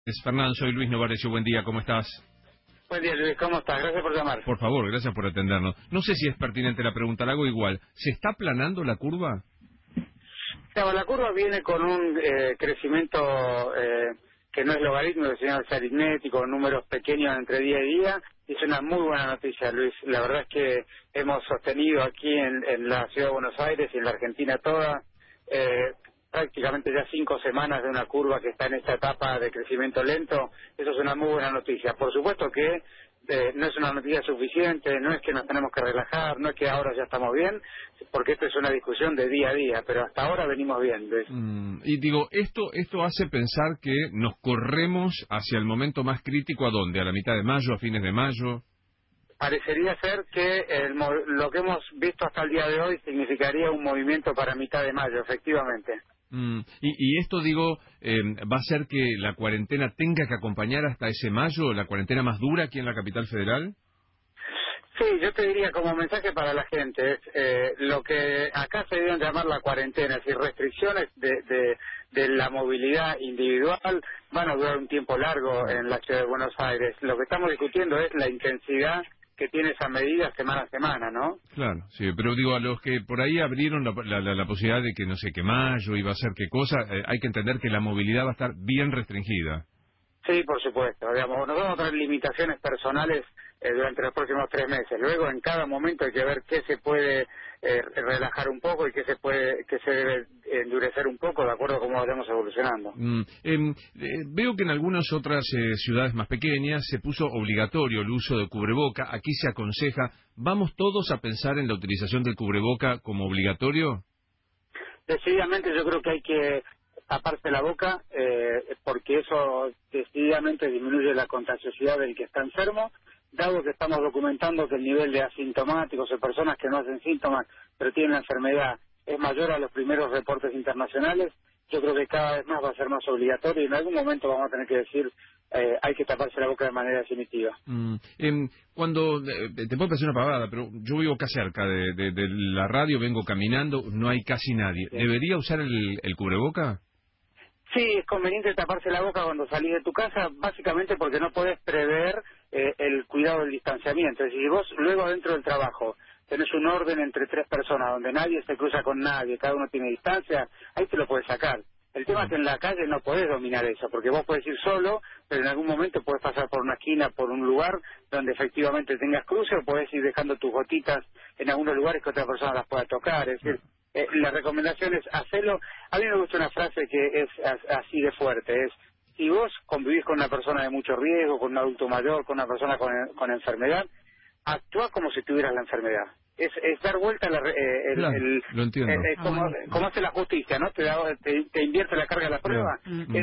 Fernando, soy Luis Novarecio, buen día, ¿cómo estás? Buen día, Luis, ¿cómo estás? Gracias por llamar. Por favor, gracias por atendernos. No sé si es pertinente la pregunta, la hago igual. ¿Se está aplanando la curva? Claro, la curva viene con un crecimiento que no es logarítmico, sino es aritmético, números pequeños entre día y día. Y es una muy buena noticia, Luis. La verdad es que hemos sostenido aquí en la ciudad de Buenos Aires y en la Argentina toda prácticamente ya 5 semanas de una curva que está en esta etapa de crecimiento lento. Eso es una muy buena noticia. Por supuesto que no es una noticia suficiente, no es que nos tenemos que relajar, no es que ahora ya estamos bien, porque esto es una discusión de día a día, pero hasta ahora venimos bien, Luis. Y digo, esto hace pensar que nos corremos hacia el momento más crítico, ¿a dónde? ¿A la mitad de mayo, a fines de mayo? Parecería ser que lo que hemos visto hasta el día de hoy significaría un movimiento para mitad de mayo, efectivamente. Y esto, digo, ¿va a ser que la cuarentena tenga que acompañar hasta ese mayo, la cuarentena más dura aquí en la capital federal? Sí, yo te diría como mensaje para la gente, es lo que acá se deben llamar la cuarentena, es decir, restricciones de la movilidad individual van a durar un tiempo largo en la ciudad de Buenos Aires. Lo que estamos discutiendo es la intensidad que tiene esa medida semana a semana, ¿no? Claro, sí, pero digo, a los que por ahí abrieron la posibilidad de que no sé qué mayo iba a ser qué cosa, hay que entender que la movilidad va a estar bien restringida. Sí, por supuesto. Digamos, nos vamos a tener limitaciones personales durante los próximos 3 meses. Luego, en cada momento hay que ver qué se puede relajar un poco y qué se debe endurecer un poco de acuerdo a cómo vayamos evolucionando. Veo que en algunas otras ciudades más pequeñas se puso obligatorio el uso de cubreboca. Aquí se aconseja. ¿Vamos todos a pensar en la utilización del cubreboca como obligatorio? Decididamente yo creo que hay que taparse la boca porque eso decididamente disminuye la contagiosidad del que está enfermo, dado que estamos documentando que el nivel de asintomáticos o personas que no hacen síntomas pero tienen la enfermedad es mayor a los primeros reportes internacionales. Yo creo que cada vez más va a ser más obligatorio y en algún momento vamos a tener que decir hay que taparse la boca de manera definitiva. Cuando te puedo parecer una pavada, pero yo vivo acá cerca de la radio, vengo caminando, no hay casi nadie. Sí. ¿Debería usar el cubreboca? Sí, es conveniente taparse la boca cuando salís de tu casa, básicamente porque no podés prever el cuidado del distanciamiento. Es decir, si vos luego dentro del trabajo tenés un orden entre 3 personas donde nadie se cruza con nadie, cada uno tiene distancia, ahí te lo podés sacar. El tema es que en la calle no podés dominar eso, porque vos podés ir solo, pero en algún momento podés pasar por una esquina, por un lugar donde efectivamente tengas cruce, o podés ir dejando tus gotitas en algunos lugares que otra persona las pueda tocar. Es decir, la recomendación es hacerlo. A mí me gusta una frase que es así de fuerte, es: si vos convivís con una persona de mucho riesgo, con un adulto mayor, con una persona con enfermedad, actúa como si tuvieras la enfermedad. Es dar vuelta Claro, lo entiendo. como hace la justicia, ¿no? Te invierte la carga de la prueba.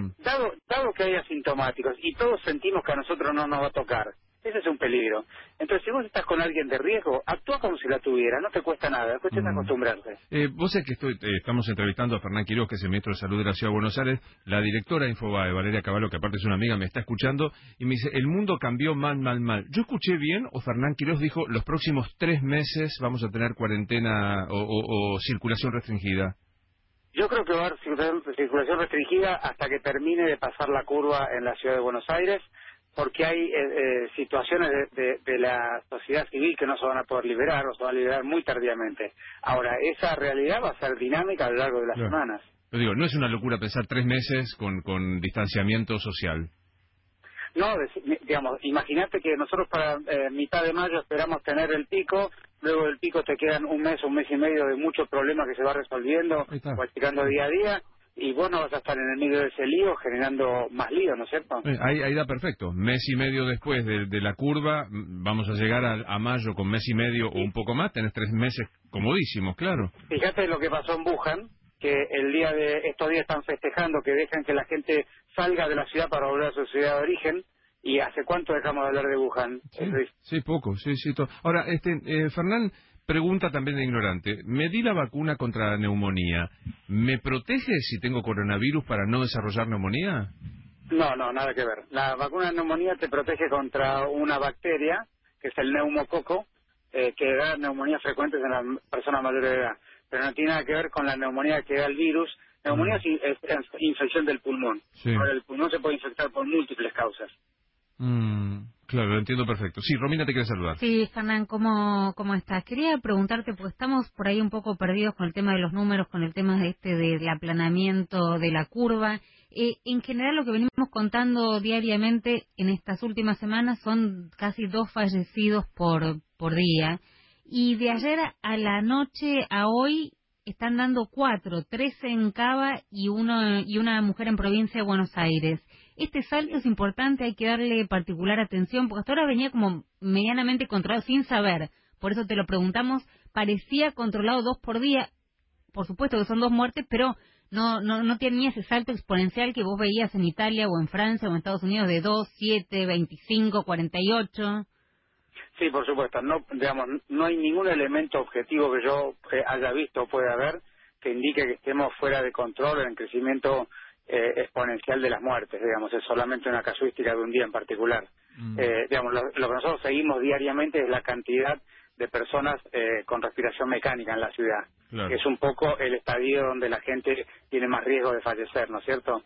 Dado que hay asintomáticos y todos sentimos que a nosotros no nos va a tocar, ese es un peligro. Entonces, si vos estás con alguien de riesgo, actúa como si la tuviera, no te cuesta nada, es cuestión de acostumbrarse. Vos sabés que estamos entrevistando a Fernán Quiroz, que es el ministro de Salud de la Ciudad de Buenos Aires, la directora de Infobae, Valeria Cavallo, que aparte es una amiga, me está escuchando, y me dice, el mundo cambió mal. ¿Yo escuché bien o Fernán Quiroz dijo, los próximos 3 meses vamos a tener cuarentena o circulación restringida? Yo creo que va a haber circulación restringida hasta que termine de pasar la curva en la Ciudad de Buenos Aires, porque hay situaciones de la sociedad civil que no se van a poder liberar o se van a liberar muy tardíamente. Ahora, esa realidad va a ser dinámica a lo largo de las semanas. Pero digo, no es una locura pensar 3 meses con distanciamiento social. No, digamos, imagínate que nosotros para mitad de mayo esperamos tener el pico, luego del pico te quedan un mes y medio de muchos problemas que se va resolviendo, practicando día a día, y vos no vas a estar en el medio de ese lío generando más lío, ¿no es cierto? Ahí da perfecto. Mes y medio después de la curva, vamos a llegar a mayo con mes y medio o un poco más, tenés 3 meses comodísimos, claro. Fíjate lo que pasó en Wuhan, que estos días están festejando que dejan que la gente salga de la ciudad para volver a su ciudad de origen. ¿Y hace cuánto dejamos de hablar de Wuhan? Sí, poco, sí. Ahora, Fernán pregunta también de ignorante. Me di la vacuna contra la neumonía. ¿Me protege si tengo coronavirus para no desarrollar neumonía? No, nada que ver. La vacuna de neumonía te protege contra una bacteria, que es el neumococo, que da neumonías frecuentes en las personas mayores de edad. Pero no tiene nada que ver con la neumonía que da el virus, Neumonía es infección del pulmón. Sí. Ahora, el pulmón se puede infectar por múltiples causas. Claro, lo entiendo perfecto. Sí, Romina te quiere saludar. Sí, Fernán, ¿cómo estás? Quería preguntarte, porque estamos por ahí un poco perdidos con el tema de los números, con el tema del aplanamiento de la curva. En general, lo que venimos contando diariamente en estas últimas semanas son casi 2 fallecidos por día. Y de ayer a la noche a hoy están dando 4, 3 en Cava y una mujer en provincia de Buenos Aires. Este salto es importante, hay que darle particular atención, porque hasta ahora venía como medianamente controlado, sin saber. Por eso te lo preguntamos, parecía controlado 2 por día. Por supuesto que son 2 muertes, pero no tenía ese salto exponencial que vos veías en Italia o en Francia o en Estados Unidos de 2, 7, 25, 48. Sí, por supuesto. No hay ningún elemento objetivo que yo haya visto o pueda ver que indique que estemos fuera de control en el crecimiento exponencial de las muertes. Es solamente una casuística de un día en particular. Lo que nosotros seguimos diariamente es la cantidad de personas con respiración mecánica en la ciudad. Claro. Que es un poco el estadio donde la gente tiene más riesgo de fallecer, ¿no es cierto?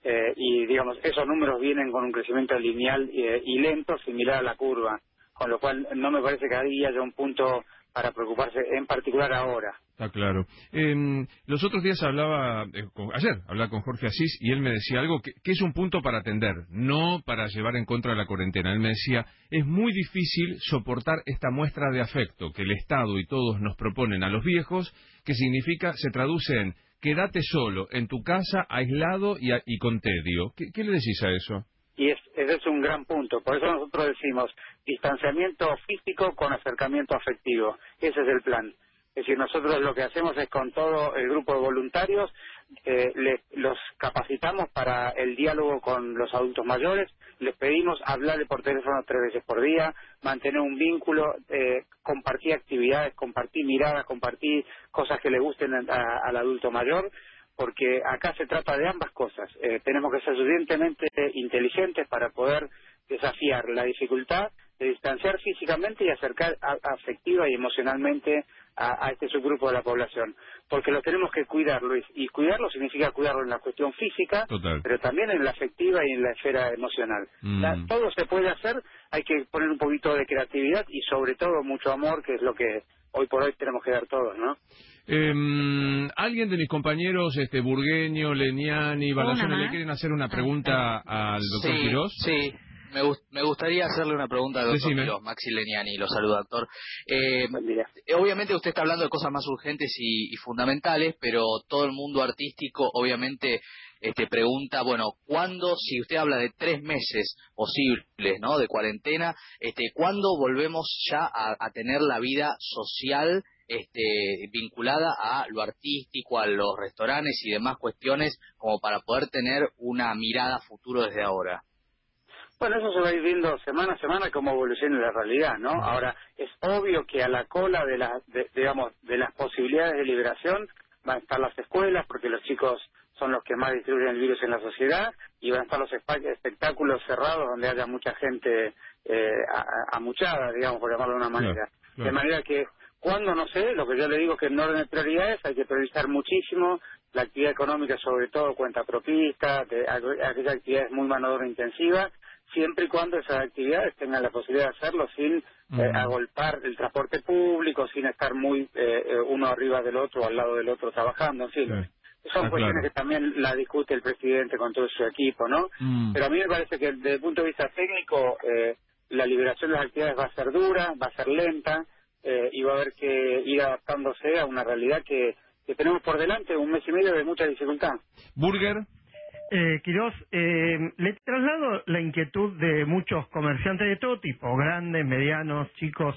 Esos números vienen con un crecimiento lineal y lento, similar a la curva, con lo cual no me parece que ahí haya un punto para preocuparse, en particular ahora. Está claro. Los otros días ayer hablaba con Jorge Asís y él me decía algo que es un punto para atender, no para llevar en contra de la cuarentena. Él me decía, es muy difícil soportar esta muestra de afecto que el Estado y todos nos proponen a los viejos, que significa, se traduce en, quédate solo, en tu casa, aislado y con tedio. ¿Qué le decís a eso? Y ese es un gran punto. Por eso nosotros decimos distanciamiento físico con acercamiento afectivo. Ese es el plan. Es decir, nosotros lo que hacemos es con todo el grupo de voluntarios, los capacitamos para el diálogo con los adultos mayores, les pedimos hablarle por teléfono 3 veces por día, mantener un vínculo, compartir actividades, compartir miradas, compartir cosas que le gusten al adulto mayor, porque acá se trata de ambas cosas. Tenemos que ser suficientemente inteligentes para poder desafiar la dificultad de distanciar físicamente y acercar afectiva y emocionalmente a este subgrupo de la población, porque lo tenemos que cuidar, Luis, y cuidarlo significa cuidarlo en la cuestión física, Total. pero también en la afectiva y en la esfera emocional. Todo se puede hacer, hay que poner un poquito de creatividad y sobre todo mucho amor, que es lo que hoy por hoy tenemos que dar todos, ¿no? Alguien de mis compañeros, Burgueño, Leniani, Balacione, ¿le quieren hacer una pregunta al doctor Quirós? Sí. Me gustaría hacerle una pregunta al doctor Quirós, Maxi Leniani, lo saluda, doctor. Obviamente usted está hablando de cosas más urgentes y fundamentales, pero todo el mundo artístico obviamente pregunta, bueno, ¿cuándo, si usted habla de 3 meses posibles, ¿no?, de cuarentena, ¿cuándo volvemos ya a tener la vida social vinculada a lo artístico, a los restaurantes y demás cuestiones, como para poder tener una mirada a futuro desde ahora? Bueno, eso se va a ir viendo semana a semana cómo evoluciona la realidad, ¿no? Ahora, es obvio que a la cola de las posibilidades de liberación van a estar las escuelas, porque los chicos son los que más distribuyen el virus en la sociedad, y van a estar los espectáculos cerrados donde haya mucha gente amuchada, digamos, por llamarlo de una manera. Claro. De manera que, cuando no sé, lo que yo le digo es que en orden de prioridades hay que priorizar muchísimo la actividad económica, sobre todo cuenta propista, aquellas actividades muy mano de obra intensiva, siempre y cuando esas actividades tengan la posibilidad de hacerlo sin agolpar el transporte público, sin estar muy uno arriba del otro o al lado del otro trabajando, en fin. Son cuestiones que también la discute el presidente con todo su equipo, ¿no? Pero a mí me parece que desde el punto de vista técnico la liberación de las actividades va a ser dura, va a ser lenta y va a haber que ir adaptándose a una realidad que tenemos por delante, 1 mes y medio de mucha dificultad. Burger. Quirós, le traslado la inquietud de muchos comerciantes de todo tipo, grandes, medianos, chicos,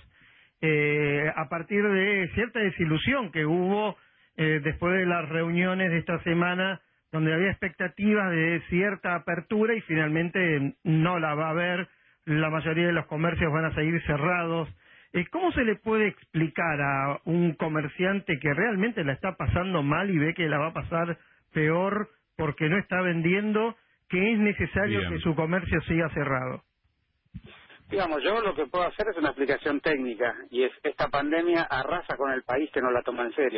a partir de cierta desilusión que hubo después de las reuniones de esta semana, donde había expectativas de cierta apertura y finalmente no la va a haber, la mayoría de los comercios van a seguir cerrados. ¿Cómo se le puede explicar a un comerciante que realmente la está pasando mal y ve que la va a pasar peor porque no está vendiendo, que es necesario que su comercio siga cerrado? Digamos, yo lo que puedo hacer es una explicación técnica, y es: esta pandemia arrasa con el país que no la toma en serio.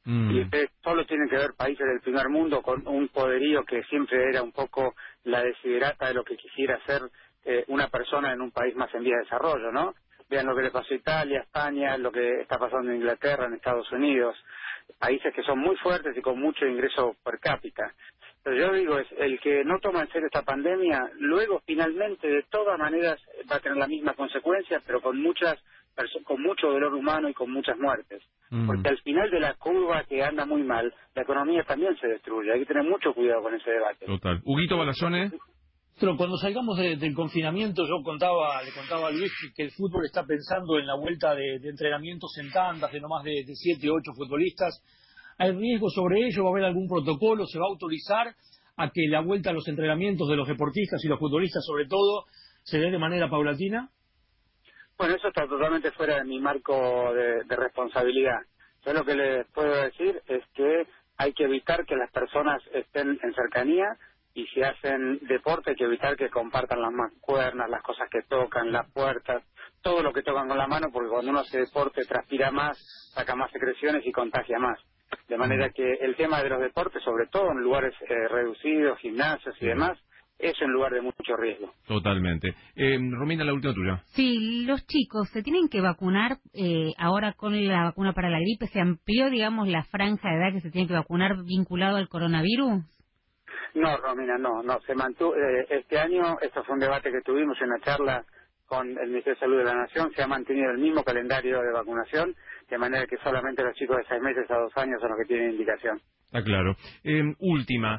Y ustedes solo tienen que ver países del primer mundo con un poderío que siempre era un poco la desiderata de lo que quisiera ser una persona en un país más en vía de desarrollo, ¿no? Vean lo que le pasó a Italia, España, lo que está pasando en Inglaterra, en Estados Unidos, países que son muy fuertes y con mucho ingreso per cápita. Pero yo digo, es el que no toma en serio esta pandemia, luego finalmente de todas maneras va a tener la misma consecuencia, pero con mucho dolor humano y con muchas muertes. Porque al final de la curva que anda muy mal, la economía también se destruye. Hay que tener mucho cuidado con ese debate. Total. Huguito Balazone. Pero cuando salgamos del confinamiento, le contaba a Luis que el fútbol está pensando en la vuelta de entrenamientos en tandas de no más de 7 o 8 futbolistas. ¿Hay riesgo sobre ello? ¿Va a haber algún protocolo? ¿Se va a autorizar a que la vuelta a los entrenamientos de los deportistas y los futbolistas, sobre todo, se dé de manera paulatina? Bueno, eso está totalmente fuera de mi marco de responsabilidad. Yo lo que les puedo decir es que hay que evitar que las personas estén en cercanía, y si hacen deporte hay que evitar que compartan las mancuernas, las cosas que tocan, las puertas, todo lo que tocan con la mano, porque cuando uno hace deporte transpira más, saca más secreciones y contagia más. De manera que el tema de los deportes, sobre todo en lugares reducidos, gimnasios y demás, es un lugar de mucho riesgo. Totalmente. Romina, la última tuya. Sí, los chicos se tienen que vacunar ahora con la vacuna para la gripe. ¿Se amplió, digamos, la franja de edad que se tiene que vacunar vinculado al coronavirus? No, Romina, no, se mantuvo. Este año, esto fue un debate que tuvimos en una charla con el Ministerio de Salud de la Nación, se ha mantenido el mismo calendario de vacunación, de manera que solamente los chicos de 6 meses a 2 años son los que tienen indicación. Está claro. Última,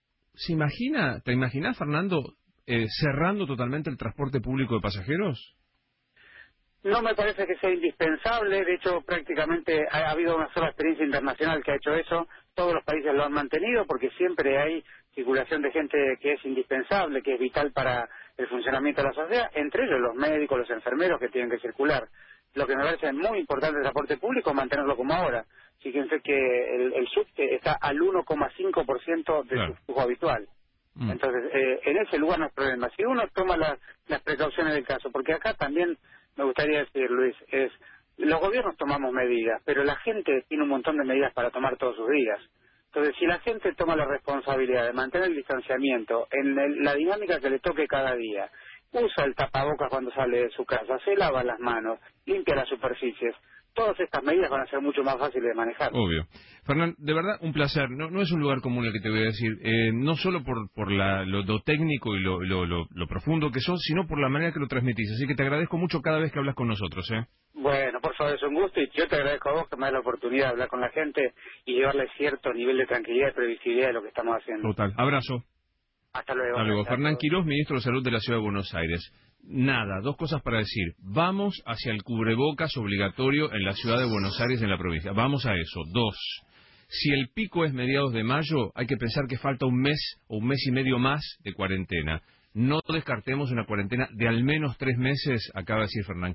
¿te imaginas, Fernando, cerrando totalmente el transporte público de pasajeros? No me parece que sea indispensable, de hecho prácticamente ha habido una sola experiencia internacional que ha hecho eso, todos los países lo han mantenido porque siempre hay circulación de gente que es indispensable, que es vital para el funcionamiento de la sociedad, entre ellos los médicos, los enfermeros que tienen que circular. Lo que me parece muy importante del transporte público es mantenerlo como ahora. Fíjense que el subte está al 1,5% de su flujo habitual. Entonces, en ese lugar no hay problema. Si uno toma las precauciones del caso, porque acá también me gustaría decir, Luis, los gobiernos tomamos medidas, pero la gente tiene un montón de medidas para tomar todos sus días. Entonces, si la gente toma la responsabilidad de mantener el distanciamiento en la dinámica que le toque cada día, usa el tapabocas cuando sale de su casa, se lava las manos, limpia las superficies, todas estas medidas van a ser mucho más fáciles de manejar. Obvio. Fernán, de verdad, un placer. No es un lugar común el que te voy a decir, no solo por lo técnico y lo profundo que sos, sino por la manera que lo transmitís. Así que te agradezco mucho cada vez que hablas con nosotros. Bueno, por favor, es un gusto y yo te agradezco a vos que me das la oportunidad de hablar con la gente y llevarle cierto nivel de tranquilidad y previsibilidad de lo que estamos haciendo. Total. Abrazo. Hasta luego. Hasta luego. Fernán Quirós, ministro de Salud de la Ciudad de Buenos Aires. Nada, 2 cosas para decir. Vamos hacia el cubrebocas obligatorio en la Ciudad de Buenos Aires y en la provincia. Vamos a eso. 2. Si el pico es mediados de mayo, hay que pensar que falta un mes o un mes y medio más de cuarentena. No descartemos una cuarentena de al menos 3 meses, acaba de decir Fernán.